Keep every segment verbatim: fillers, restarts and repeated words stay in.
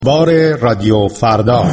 بار رادیو فردا،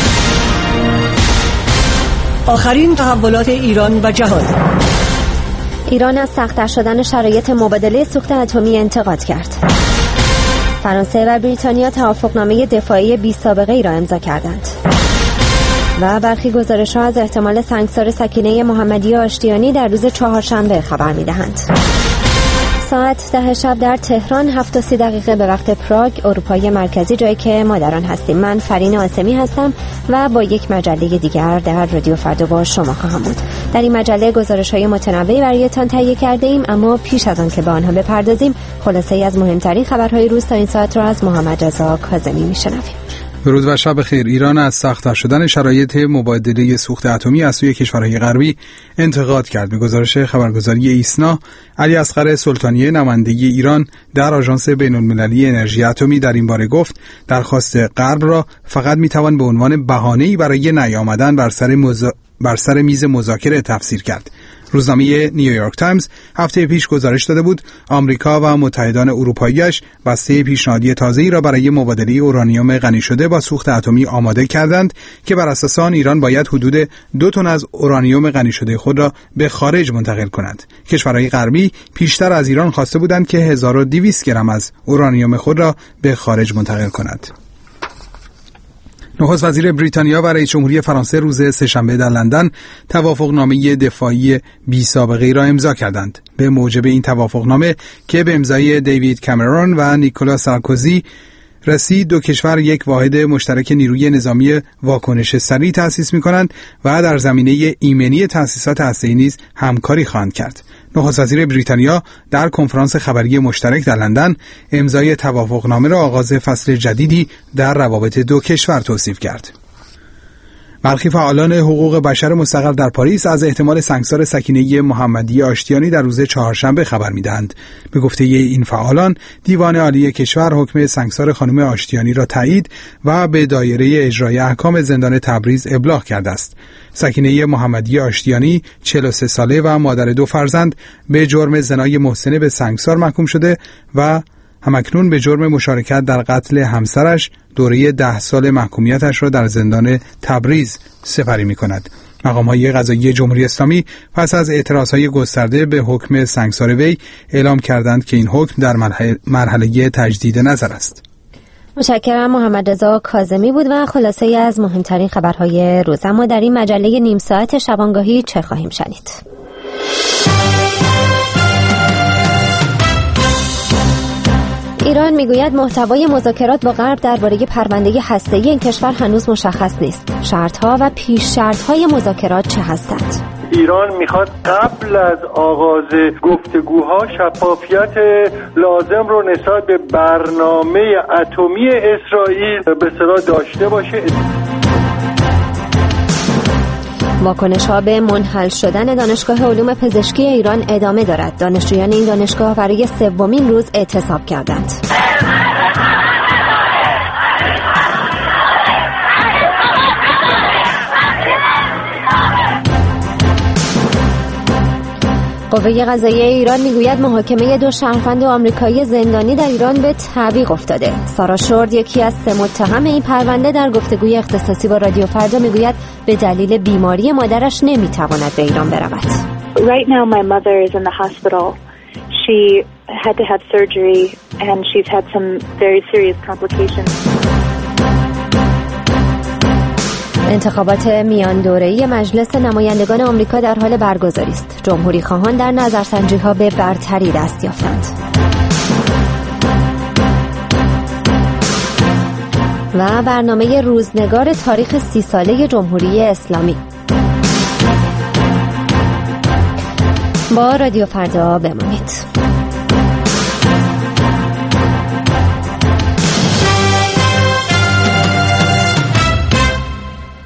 آخرین تحولات ایران و جهان. ایران از سخت‌تر شدن شرایط مبادله سوخت اتمی انتقاد کرد. فرانسه و بریتانیا توافقنامه دفاعی بی سابقه ای را امضا کردند. و برخی گزارش‌ها از احتمال سنگسار سکینه محمدی آشتیانی در روز چهارشنبه خبر می‌دهند. ساعت ده شب در تهران، هفت و سی دقیقه به وقت پراگ، اروپای مرکزی، جایی که ما در آن هستیم. من فرین آسمی هستم و با یک مجله دیگر در رادیو فردا با شما خواهم بود. در این مجله گزارش‌های متنوعی برایتان تهیه کرده ایم، اما پیش از آن که به آنها بپردازیم، خلاصه‌ای از مهمترین خبرهای روز تا این ساعت را از محمد رضا کاظمی می‌شنویم. درود و شب بخیر. ایران از سخت‌تر شدن شرایط مبادله سوخت اتمی از سوی کشورهای غربی انتقاد کرد. به گزارش خبرگزاری ایسنا، علی اصغر سلطانی، نماینده ایران در آژانس بین‌المللی انرژی اتمی، در این باره گفت درخواست غرب را فقط میتوان به عنوان بهانه‌ای برای نیامدن بر سر مزا... بر سر میز مذاکره تفسیر کرد. روزنامه نیویورک تایمز هفته پیش گزارش داده بود آمریکا و متحدان اروپایی‌اش بسته پیشنهادی تازه‌ای را برای مبادله اورانیوم غنی شده با سوخت اتمی آماده کردند که بر اساس آن ایران باید حدود دو تن از اورانیوم غنی شده خود را به خارج منتقل کند. کشورهای غربی پیشتر از ایران خواسته بودند که هزار و دویست گرم از اورانیوم خود را به خارج منتقل کند. نخست وزیر بریتانیا و رئیس جمهوری فرانسه روز سه‌شنبه در لندن توافقنامه دفاعی بی سابقه را امضا کردند. به موجب این توافقنامه که به امضای دیوید کامرون و نیکولا سارکوزی رسید، دو کشور یک واحد مشترک نیروی نظامی واکنش سریع تأسیس می‌کنند و در زمینه ایمنی تأسیسات هسته‌ای نیز همکاری خواهند کرد. نخست وزیر بریتانیا در کنفرانس خبری مشترک در لندن امضای توافقنامه را آغاز فصل جدیدی در روابط دو کشور توصیف کرد. برخی فعالان حقوق بشر مستقر در پاریس از احتمال سنگسار سکینه محمدی آشتیانی در روز چهارشنبه خبر می‌دهند. به گفته این فعالان، دیوان عالی کشور حکم سنگسار خانم آشتیانی را تایید و به دایره اجرای احکام زندان تبریز ابلاغ کرده است. سکینه محمدی آشتیانی، چهل و سه ساله و مادر دو فرزند، به جرم زنای محسن به سنگسار محکوم شده و همکنون به جرم مشارکت در قتل همسرش دوره ده سال محکومیتش را در زندان تبریز سپری می کند. مقام‌های قضایی جمهوری اسلامی پس از اعتراضهای گسترده به حکم سنگسار وی اعلام کردند که این حکم در مرحله تجدید نظر است. متشکرم. محمد رضا کاظمی بود و خلاصه ای از مهمترین خبرهای روز. اما در این مجله نیم ساعت شبانگاهی چه خواهیم شنید؟ ایران میگوید محتوای مذاکرات با غرب درباره پرونده هسته‌ای این کشور هنوز مشخص نیست. شرط‌ها و پیش شرط‌های مذاکرات چه هستند؟ ایران میخواد قبل از آغاز گفتگوها شفافیت لازم رو نسبت به برنامه اتمی اسرائیل به اصطلاح داشته باشه. واکنش‌ها به منحل شدن دانشگاه علوم پزشکی ایران ادامه دارد. دانشجویان این دانشگاه برای سومین روز اعتصاب کردند. قوه قضاییه ایران میگوید محاکمه دو شهروند آمریکایی زندانی در ایران به تعویق افتاده. سارا شورد، یکی از سه متهم این پرونده، در گفتگوی اختصاصی با رادیو فردا میگوید به دلیل بیماری مادرش نمیتواند به ایران برود. Right now my mother is in the hospital. She had to have surgery and she's had some very serious complications. انتخابات میان دوره‌ای مجلس نمایندگان آمریکا در حال برگزاری است. جمهوری خواهان در نظرسنجی‌ها به برتری دست یافتند. و برنامه روزنگار تاریخ سی ساله جمهوری اسلامی. با رادیو فردا بمانید.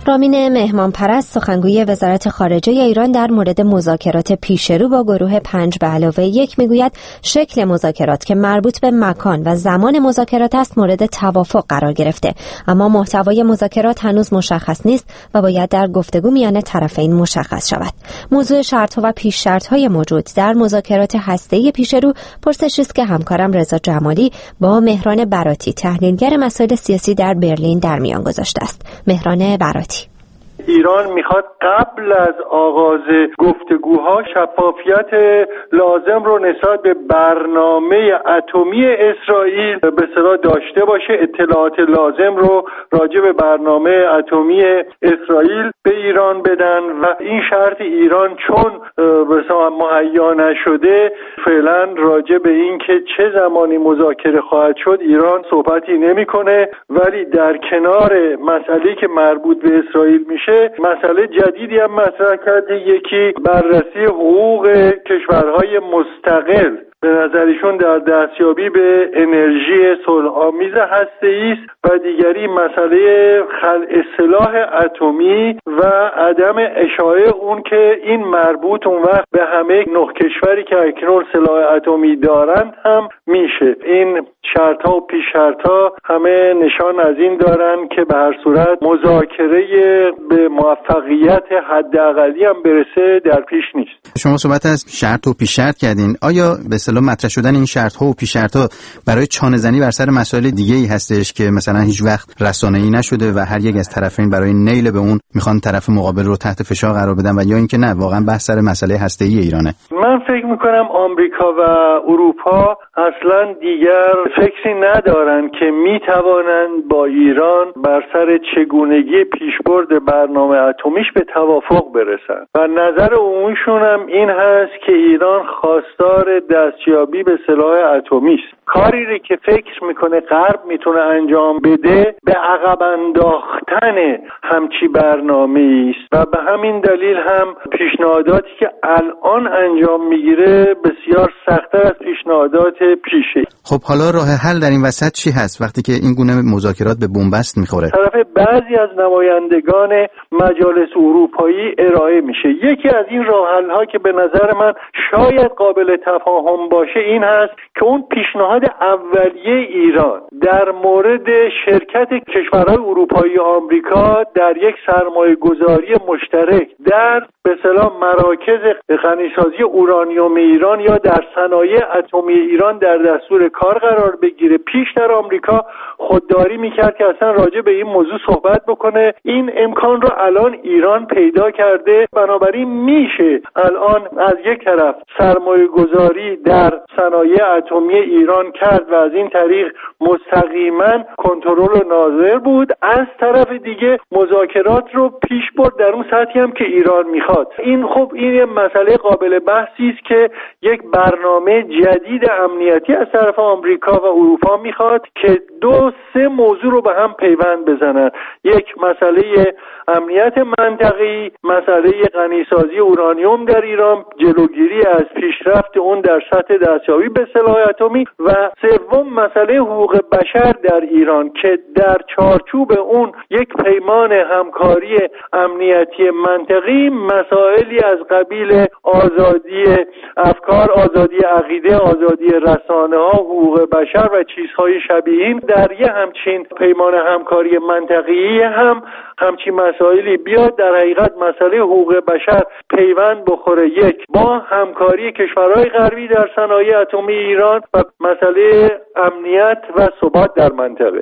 رامین مهمانپرست سخنگوی وزارت خارجه ایران در مورد مذاکرات پیشرو با گروه پنج به علاوه یک میگوید شکل مذاکرات که مربوط به مکان و زمان مذاکرات است مورد توافق قرار گرفته، اما محتوای مذاکرات هنوز مشخص نیست و باید در گفتگو میان طرفین مشخص شود. موضوع شرط‌ها و پیش شرط‌های موجود در مذاکرات هسته‌ای پیشرو پرسشی است که همکارم رضا جمالی با مهران براتی تحلیلگر مسائل سیاسی در برلین در میان گذاشته است. مهران براتی: ایران میخواد قبل از آغاز گفتگوها شفافیت لازم رو نسبت به برنامه اتمی اسرائیل به اصطلاح داشته باشه، اطلاعات لازم رو راجع به برنامه اتمی اسرائیل به ایران بدن و این شرط ایران چون به اصطلاح مهیا نشده فعلا راجع به این که چه زمانی مذاکره خواهد شد ایران صحبتی نمیکنه، ولی در کنار مسئله‌ای که مربوط به اسرائیل میشه مسئله جدیدی هم مطرح کرده، یکی بررسی حقوق کشورهای مستقل به نظرشون در دستیابی به انرژی صلح‌آمیز هسته‌ای است و دیگری مسئله خلع سلاح اتمی و عدم اشاعه اون که این مربوط اون وقت به همه نه کشوری که اکنون سلاح اتمی دارند هم میشه. این شرط‌ها و پیش شرط‌ها همه نشان از این دارن که به هر صورت مذاکره به موفقیت حداقلی هم برسه در پیش نیست. شما صحبت از شرط و پیش شرط کردین. آیا به اصطلاح مطرح شدن این شرط‌ها و پیش شرط‌ها برای چانه‌زنی بر سر مسائل دیگه‌ای هستش که مثلا هیچ وقت رسانه‌ای نشده و هر یک از طرفین برای نیل به اون میخوان طرف مقابل رو تحت فشار قرار بدن و یا اینکه نه واقعا بحث سر مسئله هسته‌ای ایرانه؟ من فکر می‌کنم آمریکا و اروپا اصلا دیگر فکری ندارن که میتوانند با ایران بر سر چگونگی پیشبرد برنامه اتمیش به توافق برسن و نظر عمومیشون هم این هست که ایران خواستار دستیابی به سلاح اتمی است. کاری رو که فکر میکنه غرب میتونه انجام بده به عقب انداختن همچی برنامه‌ای است و به همین دلیل هم پیشنهاداتی که الان انجام میگیره بسیار سخت‌تر از پیشنهادات پیشه. خب حالا راه حل در این وسط چی هست وقتی که این گونه مذاکرات به بنبست میخوره؟ طرف بعضی از نمایندگان مجالس اروپایی ارائه میشه. یکی از این راه حل‌ها که به نظر من شاید قابل تفاهم باشه این هست که اون پیشنهاد اولیه ایران در مورد شرکت کشورهای اروپایی و آمریکا در یک سرمایه گذاری مشترک در به اصطلاح مراکز غنیسازی اورانیوم ایران یا در صنایع اتمی ایران در دستور کار قرار بگیره. پیش در آمریکا خودداری میکرد که اصلا راجع به این موضوع صحبت بکنه. این امکان رو الان ایران پیدا کرده، بنابراین میشه الان از یک طرف سرمایه گذاری در صنایع اتمی ایران کرد و از این طریق مستقیما کنترل ناظر بود، از طرف دیگه مذاکرات رو پیش برد در اون سطحی هم که ایران میخواد. این خب این یه مسئله قابل بحثی است که یک برنامه جدید امنیتی از طرف آمریکا و اروپا میخواد که دو سه موضوع رو به هم پیوند بزنن. یک مسئله امنیت منطقه‌ای، مسئله غنیسازی اورانیوم در ایران، جلوگیری از پیشرفت اون در سطح دستیابی به سلاح اتمی و سوم مسئله حقوق بشر در ایران که در چارچوب اون یک پیمان همکاری امنیتی منطقی مسائلی از قبیل آزادی افکار، آزادی عقیده، آزادی رسانه‌ها، حقوق بشر و چیزهای شبیه این در یه همچین پیمان همکاری منطقی هم همچین مسائلی بیاد. در حقیقت مسئله حقوق بشر پیوند بخوره یک با همکاری کشورهای غربی در صنایع اتمی ایران و مسئله امنیت و ثبات در منطقه.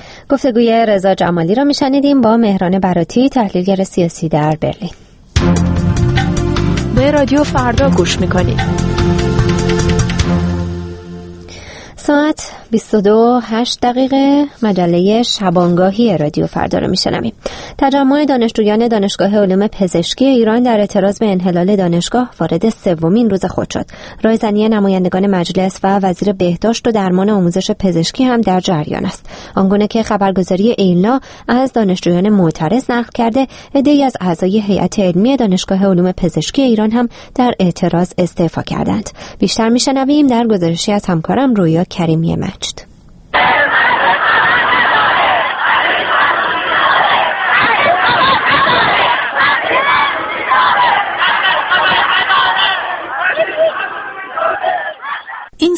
گفتگوی رضا جمالی را میشنیدیم با مهران براتی تحلیلگر سیاسی در برلین. به رادیو فردا گوش میکنید. ساعت بیست و دو و هشت دقیقه مجله شبانگاهی رادیو فردا رو میشنویم. تجمع دانشجویان دانشگاه علوم پزشکی ایران در اعتراض به انحلال دانشگاه وارد سومین روز خود شد. رایزنی نمایندگان مجلس و وزیر بهداشت و درمان آموزش پزشکی هم در جریان است. آنگونه که خبرگزاری ایلنا از دانشجویان معترض نقل کرده، عده‌ای از اعضای هیئت علمی دانشگاه علوم پزشکی ایران هم در اعتراض استعفا کردند. بیشتر میشنویم در گزارشی از همکارم رویا کریمی مجد.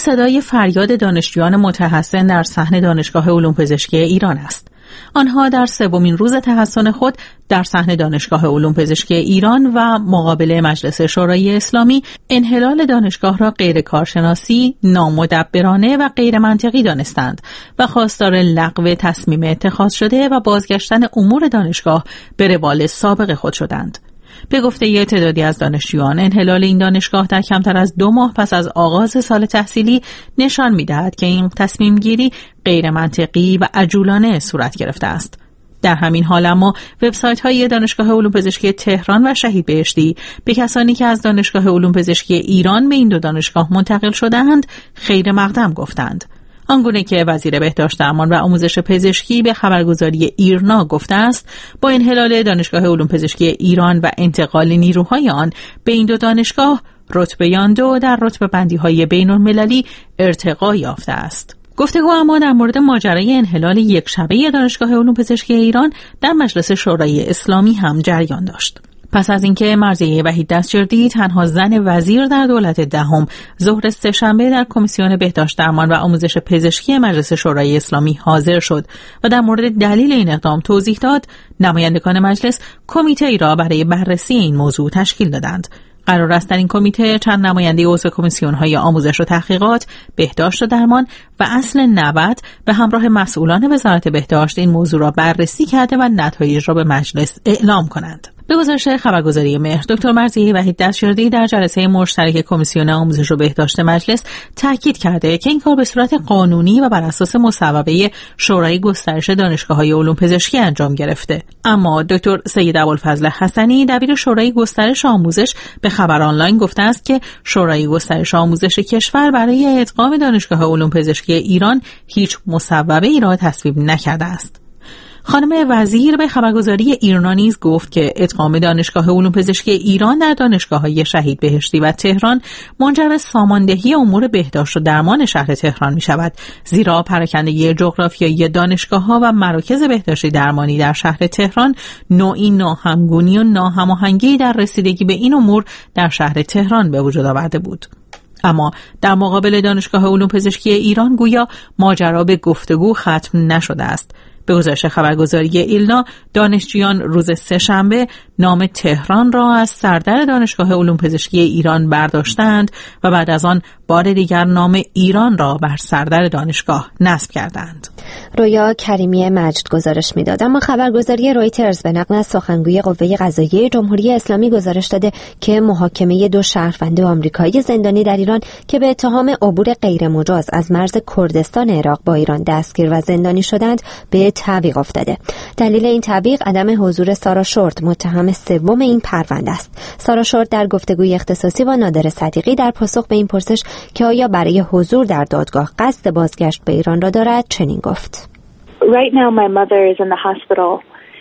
صدای فریاد دانشجویان متحسن در صحن دانشگاه علوم پزشکی ایران است. آنها در سومین روز تحسن خود در صحن دانشگاه علوم پزشکی ایران و مقابل مجلس شورای اسلامی انحلال دانشگاه را غیر کارشناسی، نامدبرانه و غیر منطقی دانستند و خواستار لغو تصمیم اتخاذ شده و بازگشتن امور دانشگاه به روال سابق خود شدند. به گفته تعدادی از دانشجویان، انحلال این دانشگاه در کمتر از دو ماه پس از آغاز سال تحصیلی نشان می‌دهد که این تصمیم گیری غیر منطقی و عجولانه صورت گرفته است. در همین حال اما وبسایت‌های دانشگاه علوم پزشکی تهران و شهید بهشتی به کسانی که از دانشگاه علوم پزشکی ایران به این دو دانشگاه منتقل شده‌اند خیر مقدم گفتند. آنگونه که وزیر بهداشت درمان و آموزش پزشکی به خبرگزاری ایرنا گفته است، با انحلال دانشگاه علوم پزشکی ایران و انتقال نیروهای آن به این دو دانشگاه، رتبه آن دو در رتبه بندی‌های بین‌المللی ارتقا یافته است. گفتگو اما در مورد ماجرای انحلال یک شبه دانشگاه علوم پزشکی ایران در مجلس شورای اسلامی هم جریان داشت. پس از اینکه مرضیه وحید دستجردی تنها زن وزیر در دولت دهم ظهر سه‌شنبه در کمیسیون بهداشت درمان و آموزش پزشکی مجلس شورای اسلامی حاضر شد و در مورد دلیل این اقدام توضیح داد، نمایندگان مجلس کمیته‌ای را برای بررسی این موضوع تشکیل دادند. قرار است در این کمیته چند نماینده عضو کمیسیون‌های آموزش و تحقیقات، بهداشت و درمان و اصل نود به همراه مسئولان وزارت بهداشت این موضوع را بررسی کرده و نتایج را به مجلس اعلام کنند. به گزارش خبرگزاری مهر، دکتر مرضیه وحید دستجردی در جلسه مشترک کمیسیون آموزش و بهداشت مجلس تاکید کرده که این کار به صورت قانونی و بر اساس مصوبه شورای گسترش دانشگاه‌های علوم پزشکی انجام گرفته. اما دکتر سید ابوالفضل حسنی، دبیر شورای گسترش آموزش، به خبر آنلاین گفته است که شورای گسترش آموزش کشور برای ادغام دانشگاه علوم پزشکی ایران هیچ مصوبه‌ای را تصویب نکرده است. خانم وزیر به خبرگزاری ایرنا نیز گفت که ادغام دانشگاه علوم پزشکی ایران در دانشگاه‌های شهید بهشتی و تهران منجر به ساماندهی امور بهداشت و درمان شهر تهران می شود، زیرا پراکندگی جغرافیایی دانشگاه‌ها و مراکز بهداشتی درمانی در شهر تهران نوعی ناهمگونی و ناهماهنگی در رسیدگی به این امور در شهر تهران به وجود آورده بود. اما در مقابل دانشگاه علوم پزشکی ایران گویا ماجرا به گفتگو ختم نشده است. به گزارش خبرگزاری ایلنا، دانشجویان روز سه‌شنبه نام تهران را از سردر دانشگاه علوم پزشکی ایران برداشتند و بعد از آن بار دیگر نام ایران را بر سردر دانشگاه نصب کردند. رویا کریمی مجد گزارش میداد. اما خبرگزاری رویترز به نقل از سخنگوی قوه قضاییه جمهوری اسلامی گزارش داده که محاکمه دو شهروند آمریکایی زندانی در ایران که به اتهام عبور غیرمجاز از مرز کردستان عراق با ایران دستگیر و زندانی شدند به تعویق افتاده. دلیل این تعویق عدم حضور سارا شورت، متهم سوم این پرونده است. سارا شورت در گفتگوی اختصاصی با نادر صدیقی در پاسخ به این پرسش که آیا برای حضور در دادگاه قصد بازگشت به ایران را دارد چنین گفت: Right now my mother is in the hospital.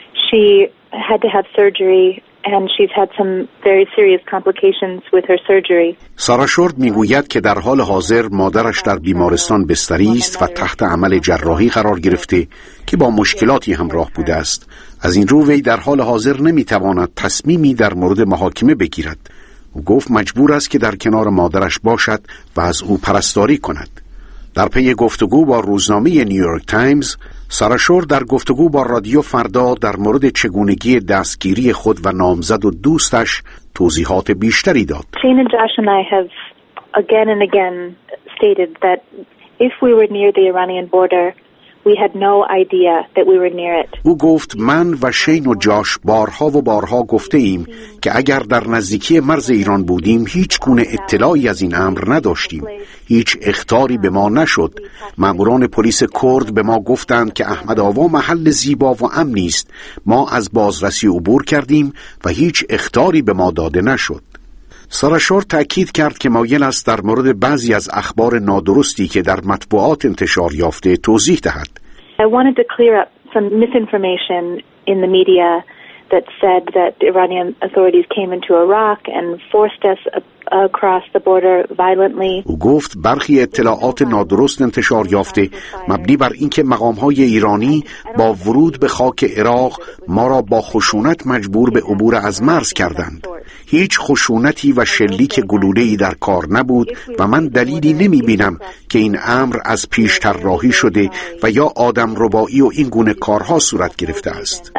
She had to have surgery and she's had some very serious complications with her surgery. سارا شورت میگوید که در حال حاضر مادرش در بیمارستان بستری است و تحت عمل جراحی قرار گرفته که با مشکلاتی همراه بوده است. از این رو وی در حال حاضر نمیتواند تصمیمی در مورد محاکمه بگیرد. او گفت مجبور است که در کنار مادرش باشد و از او پرستاری کند. در پی گفتگو با روزنامه نیویورک تایمز، سارا شورت در گفتگو با رادیو فردا در مورد چگونگی دستگیری خود و نامزد و دوستش توضیحات بیشتری داد. Jane and Josh and I have again and again stated that if we were near the Iranian border, we had no idea that we were near it. او گفت من و شین و جاش بارها و بارها گفته ایم که اگر در نزدیکی مرز ایران بودیم هیچ گونه اطلاعی از این امر نداشتیم. هیچ اخطاری به ما نشد. ماموران پلیس کرد به ما گفتند که احمد آوا محل زیبا و امنی است. ما از بازرسی عبور کردیم و هیچ اخطاری به ما داده نشد. سارا شورت تأکید کرد که مایل است در مورد بعضی از اخبار نادرستی که در مطبوعات انتشار یافته توضیح دهد. I wanted to clear up some misinformation in the media that said that the Iranian authorities came into Iraq and forced us across the border violently. او گفت برخی اطلاعات نادرست انتشار یافته مبنی بر اینکه مقام‌های ایرانی با ورود به خاک عراق ما را با خشونت مجبور به عبور از مرز کردند. هیچ خشونتی و شلیک گلوله‌ای در کار نبود و من دلیلی نمی بینم که این امر از پیش طراحی شده و یا آدم ربایی و این گونه کارها صورت گرفته است.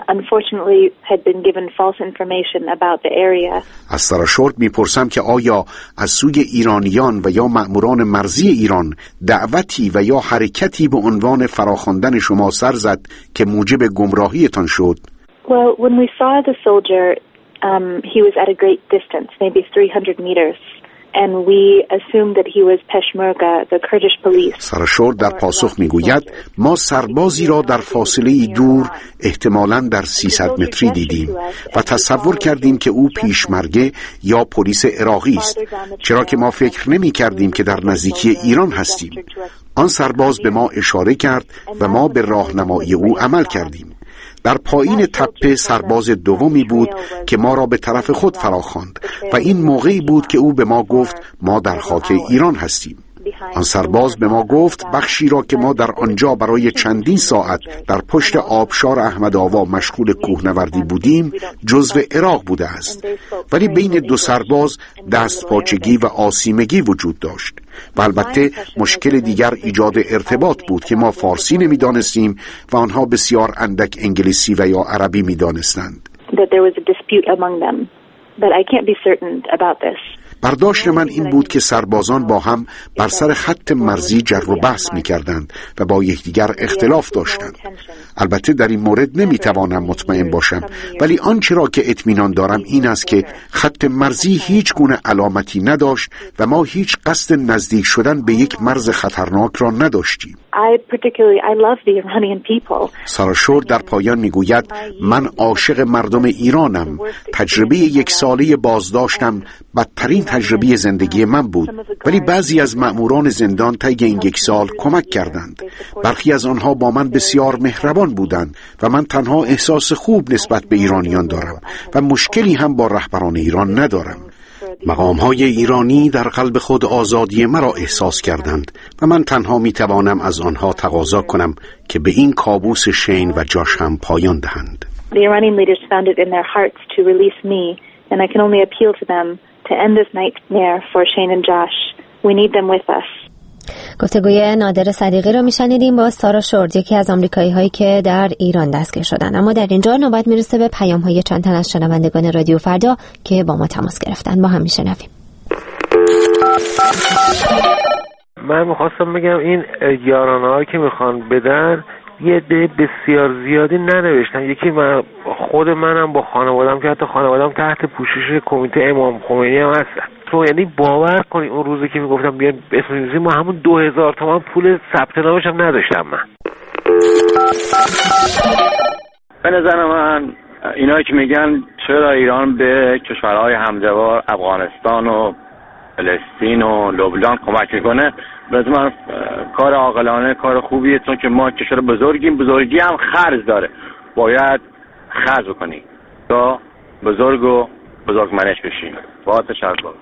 از سراشورد میپرسم که آیا از سوی ایرانیان و یا مأموران مرزی ایران دعوتی و یا حرکتی به عنوان فراخواندن شما سر زد که موجب گمراهیتان شد؟ Well, when we saw the soldier, um, he was at a great distance, maybe three hundred meters. And we assumed that he was Peshmerga, the Kurdish police. سراشورد در پاسخ میگوید ما سربازی را در فاصله دور احتمالاً در سیصد متری دیدیم و تصور کردیم که او پیشمرگه یا پلیس عراقی است، چرا که ما فکر نمی کردیم که در نزدیکی ایران هستیم. آن سرباز به ما اشاره کرد و ما به راهنمایی او عمل کردیم. در پایین تپه سرباز دومی بود که ما را به طرف خود فراخواند و این موقعی بود که او به ما گفت ما در خاک ایران هستیم. آن سرباز به ما گفت بخشی را که ما در آنجا برای چندین ساعت در پشت آبشار احمدآوا مشغول کوهنوردی بودیم جزو عراق بوده است، ولی بین دو سرباز دستپاچگی و آسیمگی وجود داشت و البته مشکل دیگر ایجاد ارتباط بود که ما فارسی نمی‌دانستیم و آنها بسیار اندک انگلیسی و یا عربی می‌دانستند. برداشت من این بود که سربازان با هم بر سر خط مرزی جر و بحث می کردند و با یکدیگر اختلاف داشتند. البته در این مورد نمی توانم مطمئن باشم، ولی آنچه را که اطمینان دارم این است که خط مرزی هیچ گونه علامتی نداشت و ما هیچ قصد نزدیک شدن به یک مرز خطرناک را نداشتیم. سراشور در پایان میگوید من عاشق مردم ایرانم. تجربه یک ساله بازداشتم بدترین تجربه زندگی من بود، ولی بعضی از مأموران زندان طی این یک سال کمک کردند. برخی از آنها با من بسیار مهربان بودند و من تنها احساس خوب نسبت به ایرانیان دارم و مشکلی هم با رهبران ایران ندارم. مقام‌های ایرانی در قلب خود آزادی مرا احساس کردند و من تنها میتوانم از آنها تقاضا کنم که به این کابوس شین و جاش هم پایان دهند. The Iranian leaders found it in their hearts to release me, and I can only appeal to them to end this nightmare for Shane and Josh. We need them with us. گفتگوی نادر صدیقی رو میشنیدیم با سارا شورد، یکی از آمریکایی هایی که در ایران دستگیر شدن. اما در اینجا نوبت میرسه به پیام های چند تن از شنوندگان رادیو فردا که با ما تماس گرفتن. با هم میشنویم. من میخواستم بگم این یارانه هایی که میخوان بدن یه عده بسیار زیادی ننوشتن. یکی من خود منم با خانوادم که حتی خانوادم تحت پوشش کمیته امام خمینی هم هستن. تو یعنی باور کنی اون روزی که میگفتم بیان اسم نویسی ما همون دو هزار تومان پول ثبت نامش هم نداشتم من. به نظر من اینایی که میگن چرا ایران به کشورهای همجوار افغانستان و فلسطین و لبنان کمک میکنه، به نظر من کار عاقلانه، کار خوبیه، چون که ما کشور بزرگیم، بزرگی هم خرج داره، باید خرج بکنیم تا بزرگ و بزرگمنش بشیم. با تشکر.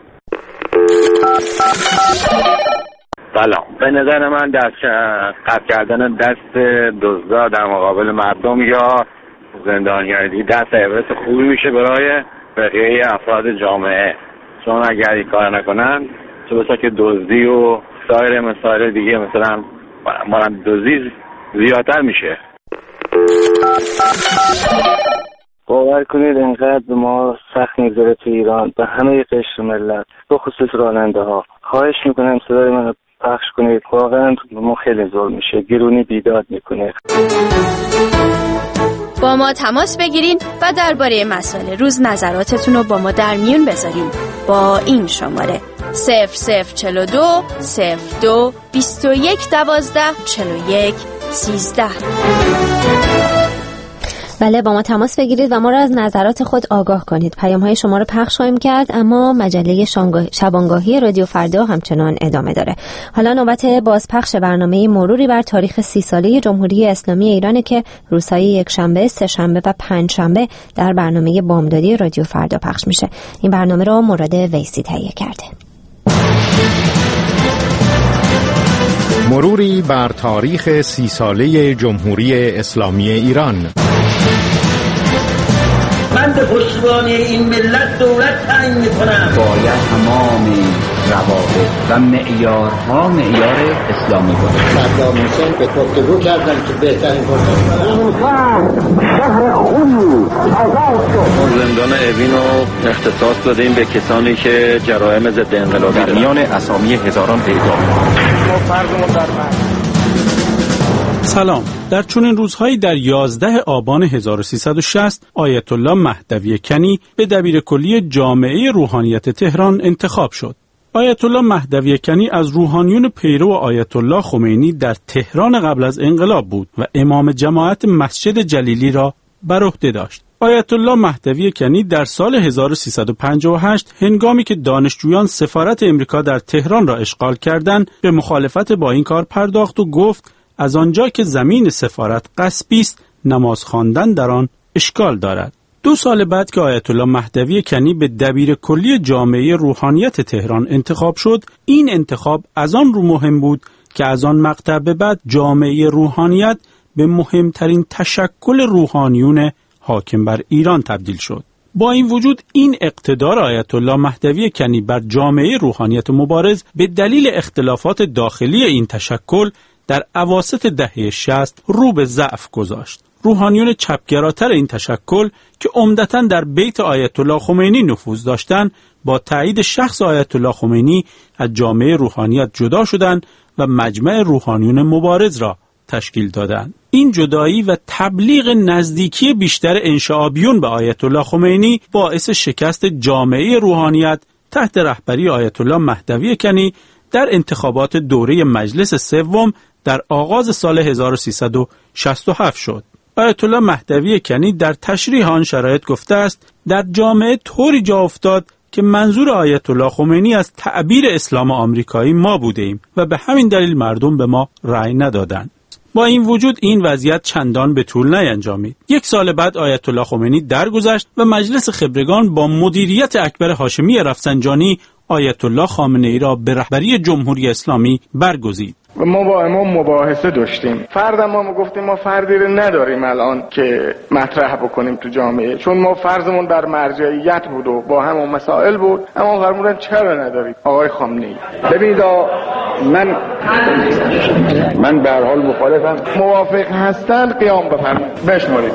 سلام. به نظر من دست قطع کردن دست دزدا در مقابل مردم یا زندانیان دیگه دست عبرت خوبی میشه برای بقیه افراد جامعه، چون اگر این کار نکنن چه بسا که دزدی و سایر مسائل دیگه مثلا مانند دزدی زیادتر میشه. باور کنید انقدر به ما سخت میگذره تو ایران، به همه قشر ملت، به خصوص راننده ها. خواهش میکنم صدای من پخش کنید، واقعا ما خیلی ظلم میشه، گرونی بیداد میکنه. با ما تماس بگیرین و درباره مسائل روز نظراتتون رو با ما در میون بذارین با این شماره صفر صفر چهل و دو صفر دو بیست و یک دوازده چهل و یک سیزده. بله، با ما تماس بگیرید و ما را از نظرات خود آگاه کنید. پیام های شما رو پخش خواهیم کرد، اما مجله شبانگاهی رادیو فردا همچنان ادامه داره. حالا نوبت بازپخش برنامه مروری بر تاریخ سی ساله جمهوری اسلامی ایرانه که روزهای یک شنبه، سه شنبه و پنج شنبه در برنامه بامدادی رادیو فردا پخش میشه. این برنامه رو مراد ویسی تهیه کرده. مروری بر تاریخ سی ساله جمهوری اسلامی ایران. من به پشتیبانی این ملت دولت تعیین میکنم. باید تمام روابط و معیارها معیار اسلامی باشه. صدام حسین به گفتگو کردن که بهترین فرصت این شهر خونی آزاد شد. زندان اوین رو اختصاص دادیم به کسانی که جرایم ضد انقلابی در میان اسامی هزاران اعدام. ما فردمون در من. سلام. در چنین روزهایی در یازده آبان هزار و سیصد و شصت آیت الله مهدوی کنی به دبیرکلی جامعه روحانیت تهران انتخاب شد. آیت الله مهدوی کنی از روحانیون پیرو آیت الله خمینی در تهران قبل از انقلاب بود و امام جماعت مسجد جلیلی را بر عهده داشت. آیت الله مهدوی کنی در سال هزار و سیصد و پنجاه و هشت هنگامی که دانشجویان سفارت امریکا در تهران را اشغال کردند به مخالفت با این کار پرداخت و گفت از آنجا که زمین سفارت غصبی است نماز خواندن در آن اشکال دارد. دو سال بعد که آیت الله مهدوی کنی به دبیرکلی جامعه روحانیت تهران انتخاب شد، این انتخاب از آن رو مهم بود که از آن مقطع به بعد جامعه روحانیت به مهمترین تشکل روحانیون حاکم بر ایران تبدیل شد. با این وجود این اقتدار آیت الله مهدوی کنی بر جامعه روحانیت مبارز به دلیل اختلافات داخلی این تشکل در اواسط دهه شصت رو به ضعف گذاشت. روحانیون چپگراتر این تشکل که عمدتاً در بیت آیت الله خمینی نفوذ داشتند، با تایید شخص آیت الله خمینی از جامعه روحانیت جدا شدند و مجمع روحانیون مبارز را تشکیل دادند. این جدایی و تبلیغ نزدیکی بیشتر انشعابیون به آیت الله خمینی باعث شکست جامعه روحانیت تحت رهبری آیت الله مهدوی کنی در انتخابات دوره مجلس سوم در آغاز سال هزار و سیصد و شصت و هفت شد. آیت الله مهدوی کنی در تشریح آن شرایط گفته است در جامعه طوری جا افتاد که منظور آیت الله خمینی از تعبیر اسلام آمریکایی ما بودیم و به همین دلیل مردم به ما رأی ندادند. با این وجود این وضعیت چندان به طول نینجامید. یک سال بعد آیت الله خمینی درگذشت و مجلس خبرگان با مدیریت اکبر هاشمی رفسنجانی آیت الله خامنه‌ای را به رهبری جمهوری اسلامی برگزید. و ما با امام مباحثه داشتیم. فرض ما گفتیم ما فردی رو نداریم الان که مطرح بکنیم تو جامعه، چون ما فرضمون در مرجعیت بود و با همون مسائل بود. اما فرمودن چرا نداریم آقای خامنه‌ای؟ ببینید من من به هر حال مخالفم. موافق هستن قیام بفرمایید بشمارید.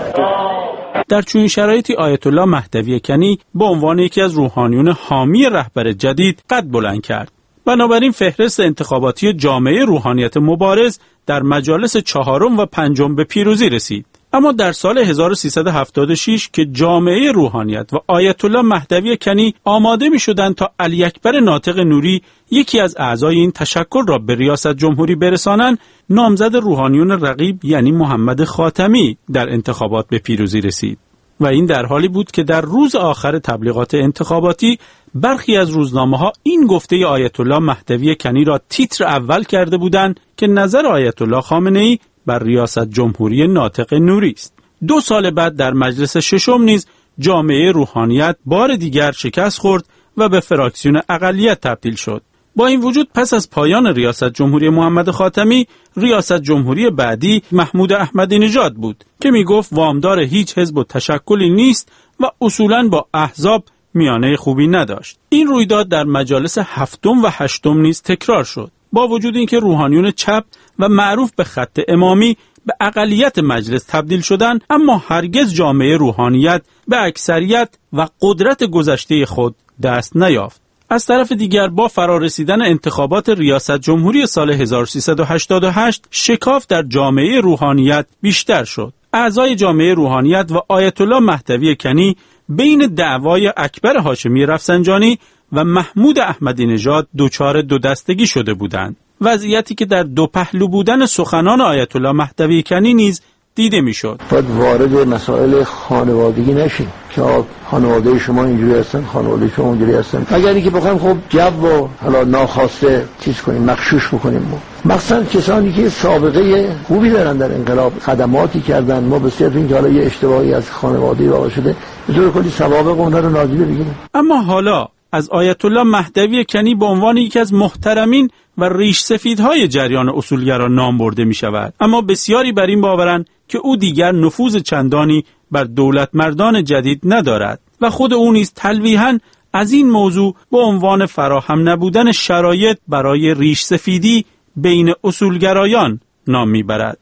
در چنین شرایطی آیت الله مهدوی کنی به عنوان یکی از روحانیون حامی رهبر جدید قد بلند کرد. بنابراین فهرست انتخاباتی جامعه روحانیت مبارز در مجالس چهارم و پنجم به پیروزی رسید. اما در سال هزار و سیصد و هفتاد و شش که جامعه روحانیت و آیت الله مهدوی کنی آماده می شدند تا علی اکبر ناطق نوری یکی از اعضای این تشکل را به ریاست جمهوری برسانند، نامزد روحانیون رقیب یعنی محمد خاتمی در انتخابات به پیروزی رسید. و این در حالی بود که در روز آخر تبلیغات انتخاباتی برخی از روزنامه‌ها این گفته آیت الله مهدوی کنی را تیتر اول کرده بودند که نظر آیت الله خامنه‌ای بر ریاست جمهوری ناطق نوری است. دو سال بعد در مجلس ششم نیز جامعه روحانیت بار دیگر شکست خورد و به فراکسیون اقلیت تبدیل شد. با این وجود پس از پایان ریاست جمهوری محمد خاتمی، ریاست جمهوری بعدی محمود احمدی نژاد بود که می گفت وامدار هیچ حزب و تشکلی نیست و اصولاً با احزاب میانه خوبی نداشت. این رویداد در مجالس هفتم و هشتم نیز تکرار شد. با وجود اینکه روحانیون چپ و معروف به خط امامی به اقلیت مجلس تبدیل شدند، اما هرگز جامعه روحانیت به اکثریت و قدرت گذشته خود دست نیافت. از طرف دیگر با فرارسیدن انتخابات ریاست جمهوری سال هزار و سیصد و هشتاد و هشت شکاف در جامعه روحانیت بیشتر شد. اعضای جامعه روحانیت و آیت الله مهدوی کنی بین دعوای اکبر هاشمی رفسنجانی و محمود احمدی نژاد دچار دو دستگی شده بودند. وضعیتی که در دو پهلو بودن سخنان آیت الله مهدوی کنی نیز دیده میشد. باید وارد مسائل خانوادگی نشیم که خانواده شما اینجوری هستن، خانواده شما اونجوری هستن. اگر اینکه بخوایم خب جو و حالا ناخواسته چیز کنیم، مغشوش بکنیم، ما مثلا کسانی که سابقه خوبی دارن در انقلاب، خدماتی کردن، ما بسیار این که حالا یه اشتباهی از خانواده واقع شده، به طور کلی ثوابق اونها رو نادیده بگیریم. اما حالا از آیت الله مهدوی کنی به عنوان یکی از محترمین و ریش سفیدهای جریان اصولگرا نام برده می شود. اما بسیاری بر این باورند که او دیگر نفوذ چندانی بر دولت مردان جدید ندارد و خود او نیز تلویحاً از این موضوع به عنوان فراهم نبودن شرایط برای ریش سفیدی بین اصولگرایان نام میبرد.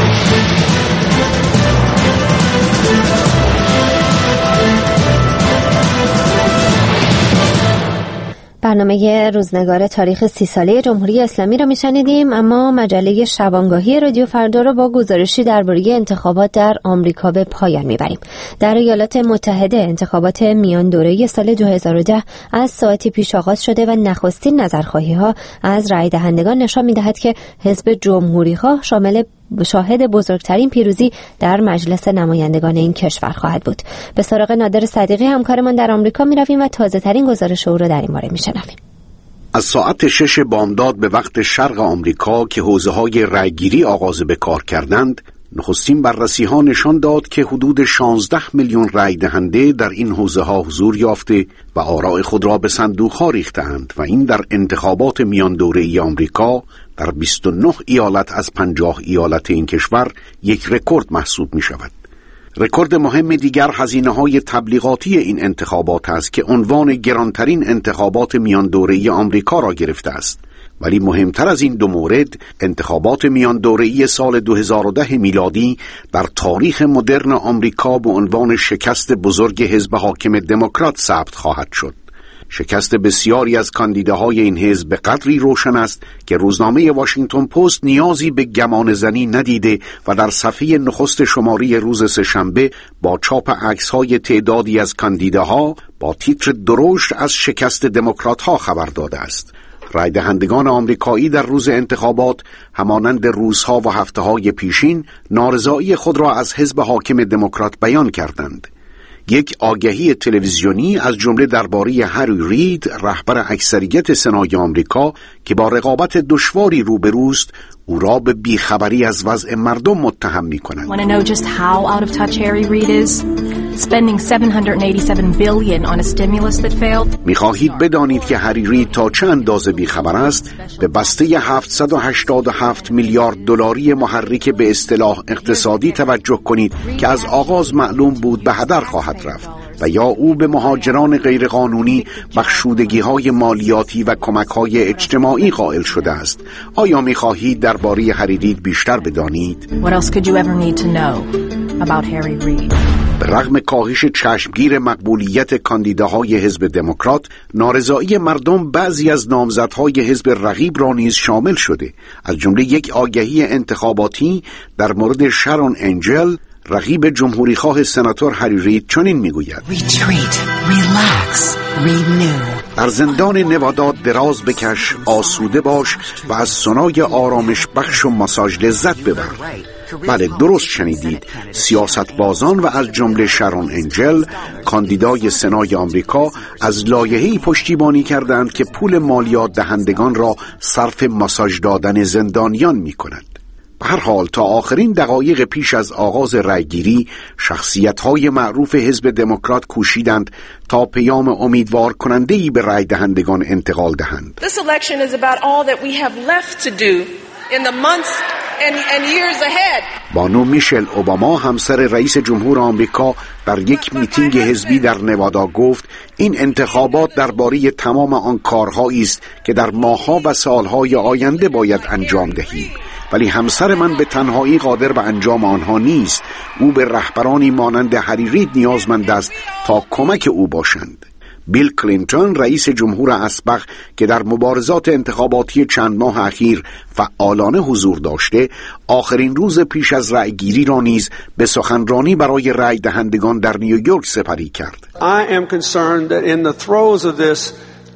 برنامه روزنگار تاریخ سی ساله جمهوری اسلامی را میشنیدیم، اما مجله شبانگاهی رادیو فردا را با گزارشی درباره انتخابات در آمریکا به پایان میبریم. در ایالات متحده انتخابات میان دوره سال دو هزار و ده از ساعتی پیش آغاز شده و نخستین نظرخواهی ها از رای دهندگان نشان میدهد که حزب جمهوری خواه شامل شاهد بزرگترین پیروزی در مجلس نمایندگان این کشور خواهد بود. به سراغ نادر صدیقی همکارمان در آمریکا می رویم و تازه ترین گزارش او را در این باره می شنویم. از ساعت شش بامداد به وقت شرق آمریکا که حوزه های رأیگیری آغاز به کار کردند، نخستین بررسی ها نشان داد که حدود شانزده میلیون رای دهنده در این حوزه ها حضور یافته و آراء خود را به صندوق ها ریختند و این در انتخابات میان دوره‌ای آمریکا در بیست و نه ایالت از پنجاه ایالت این کشور یک رکورد محسوب می شود. رکورد مهم دیگر هزینه‌های تبلیغاتی این انتخابات است که عنوان گرانترین انتخابات میان دوره‌ای آمریکا را گرفته است. ولی مهمتر از این دو مورد، انتخابات میان دوره‌ای سال دو هزار و ده میلادی در تاریخ مدرن آمریکا به عنوان شکست بزرگ حزب حاکم دموکرات ثبت خواهد شد. شکست بسیاری از کاندیداهای این حزب به قدری روشن است که روزنامه واشنگتن پست نیازی به گمان زنی ندیده و در صفحه نخست شماری روز سه‌شنبه با چاپ عکس‌های تعدادی از کاندیداها با تیتر درشت از شکست دموکرات‌ها خبر داده است. رای دهندگان آمریکایی در روز انتخابات همانند روزها و هفته‌های پیشین نارضایی خود را از حزب حاکم دموکرات بیان کردند. یک آگهی تلویزیونی از جمله درباره هری رید، رهبر اکثریت سنای آمریکا که با رقابت دشواری روبروست، او را به بیخبری از وضع مردم متهم می‌کنند. Want to know just how out of touch Harry Reid is? Spending seven hundred eighty-seven billion on a stimulus that failed. می‌خواهید بدانید که هری رید تا چه اندازه بیخبر است؟ به بسته هفتصد و هشتاد و هفت میلیارد دلاری محرک به اصطلاح اقتصادی توجه کنید که از آغاز معلوم بود به هدر خواهد رفت. و یا او به مهاجران غیرقانونی بخشودگی‌های مالیاتی و کمک‌های اجتماعی قائل شده است. آیا می‌خواهید درباره هری رید بیشتر بدانید؟ What else could you ever need to know about Harry Reid? به رغم کاهش چشمگیر مقبولیت کاندیداهای حزب دموکرات، نارضایی مردم بعضی از نامزدهای حزب رقیب را نیز شامل شده. از جمله یک آگهی انتخاباتی در مورد شارون انجل، رقیب جمهوریخواه سناتور هری رید، چنین میگوید: Retreat, relax, renew. در زندان نوادا دراز بکش، آسوده باش و از سنای آرامش بخش و ماساژ لذت ببر. بله، درست شنیدید. سیاستبازان و از جمله شارون انجل، کاندیدای سنای آمریکا، از لایحه‌ای پشتیبانی کردند که پول مالیات دهندگان را صرف ماساژ دادن زندانیان می‌کند. به هر حال تا آخرین دقایق پیش از آغاز رأیگیری، شخصیت‌های معروف حزب دموکرات کوشیدند تا پیام امیدوار کننده‌ای به رای دهندگان انتقال دهند. This election is about all that we have left to do in the months and and years ahead. بانو میشل اوباما، همسر رئیس جمهور آمریکا، در یک میتینگ حزبی در نوادا گفت این انتخابات درباره تمام آن کارهایی است که در ماه‌ها و سال‌های آینده باید انجام دهیم. ولی همسر من به تنهایی قادر به انجام آنها نیست. او به رهبرانی مانند هری رید نیازمند است تا کمک او باشند. بیل کلینتون، رئیس جمهور اسبق که در مبارزات انتخاباتی چند ماه اخیر فعالانه حضور داشته، آخرین روز پیش از رأیگیری را نیز به سخنرانی برای رأی دهندگان در نیویورک سپری کرد. I am concerned that in the throes of this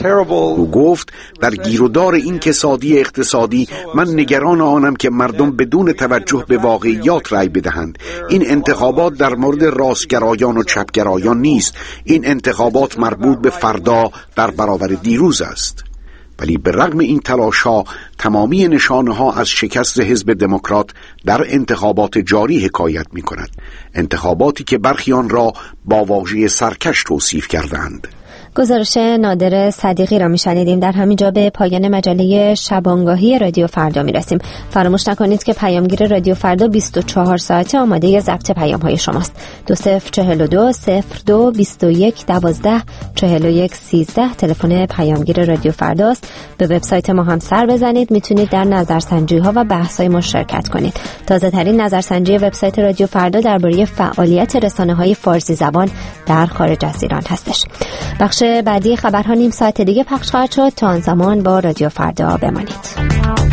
او گفت در گیرودار این کسادی اقتصادی من نگران آنم که مردم بدون توجه به واقعیات رأی بدهند. این انتخابات در مورد راستگرایان و چپگرایان نیست. این انتخابات مربوط به فردا در برابر دیروز است. ولی به رغم این تلاش‌ها، تمامی نشانه‌ها از شکست حزب دموکرات در انتخابات جاری حکایت می‌کند. انتخاباتی که برخی آن را با واژه سرکش توصیف کردند. گزارش نادر صدیقی را میشنیدیم. در همین جا به پایان مجله شبانگاهی رادیو فردا میرسیم. فراموش نکنید که پیامگیر رادیو فردا بیست و چهار ساعته آماده ضبط پیام های شماست. دو صفر چهل و دو صفر دو بیست و یک دوازده چهل و یک سیزده تلفن پیامگیر رادیو فرداست. به وبسایت ما هم سر بزنید، میتونید در نظرسنجی ها و بحث های ما شرکت کنید. تازه ترین نظرسنجی وبسایت رادیو فردا درباره فعالیت رسانه های فارسی زبان در خارج از ایران هستش. بخش بعدی خبرها نیم ساعت دیگه پخش خواهد شد. تا آن زمان با رادیو فردا بمانید.